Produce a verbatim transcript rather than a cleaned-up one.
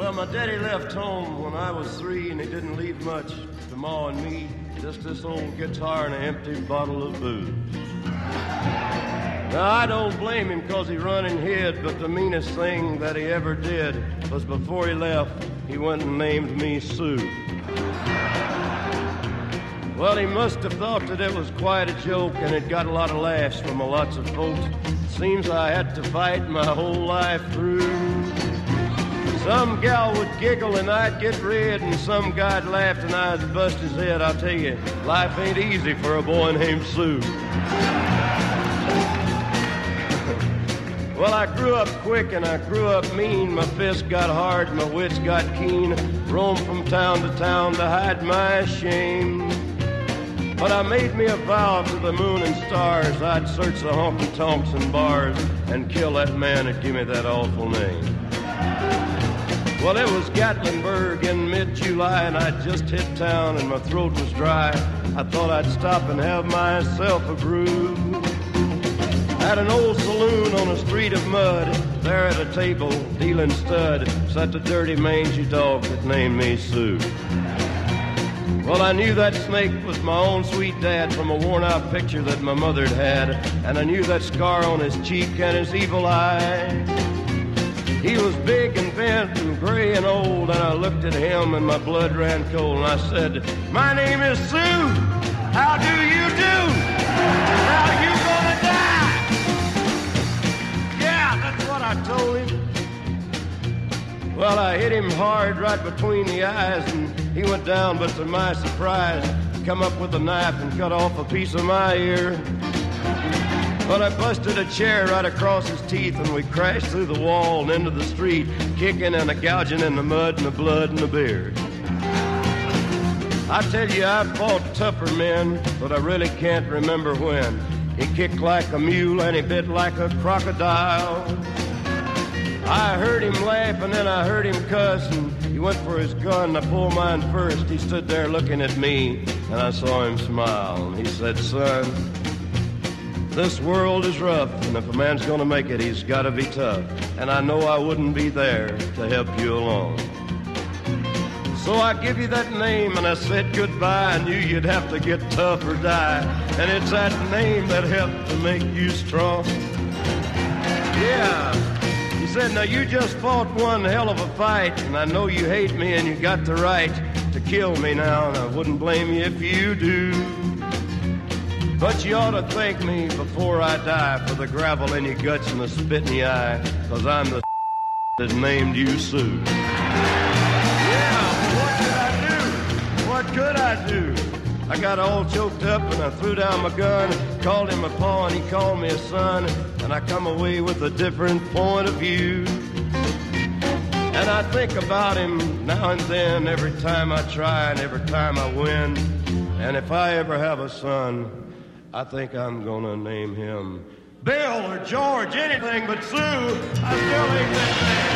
Well, my daddy left home when I was three, and he didn't leave much to Ma and me. Just this old guitar and an empty bottle of booze. Now, I don't blame him because he run and hid, but the meanest thing that he ever did was before he left, he went and named me Sue. Well, he must have thought that it was quite a joke, and it got a lot of laughs from a lots of folks. Seems I had to fight my whole life through. Some gal would giggle and I'd get red, and some guy'd laugh and I'd bust his head. I'll tell you, life ain't easy for a boy named Sue. Well, I grew up quick and I grew up mean. My fists got hard, my wits got keen. Roamed from town to town to hide my shame. But I made me a vow to the moon and stars, I'd search the honky-tonks and bars and kill that man that gave me that awful name. Well, it was Gatlinburg in mid-July, and I'd just hit town and my throat was dry. I thought I'd stop and have myself a brew. At an old saloon on a street of mud, there at a table, dealing stud, sat the dirty mangy dog that named me Sue. Well, I knew that snake was my own sweet dad from a worn-out picture that my mother'd had, and I knew that scar on his cheek and his evil eye. He was big and bent and gray and old, and I looked at him and my blood ran cold, and I said, "My name is Sue. How do you do? How you gonna die?" Yeah, that's what I told him. Well, I hit him hard right between the eyes, and he went down, but to my surprise, come up with a knife and cut off a piece of my ear. But I busted a chair right across his teeth, and we crashed through the wall and into the street, kicking and a gouging in the mud and the blood and the beard. I tell you, I've fought tougher men, but I really can't remember when. He kicked like a mule and he bit like a crocodile. I heard him laugh and then I heard him cuss, and he went for his gun. I pulled mine first. He stood there looking at me, and I saw him smile. And he said, "Son, this world is rough, and if a man's gonna make it, he's gotta be tough. And I know I wouldn't be there to help you along. So I give you that name, and I said goodbye. I knew you'd have to get tough or die. And it's that name that helped to make you strong." Yeah. He said, "Now you just fought one hell of a fight, and I know you hate me and you got the right to kill me now, and I wouldn't blame you if you do. But you ought to thank me before I die for the gravel in your guts and the spit in your eye, because I'm the that named you Sue." Yeah, what could I do? What could I do? I got all choked up and I threw down my gun, called him a paw and he called me a son, and I come away with a different point of view. And I think about him now and then, every time I try and every time I win. And if I ever have a son, I think I'm gonna name him Bill or George, anything but Sue. I still ain't that man.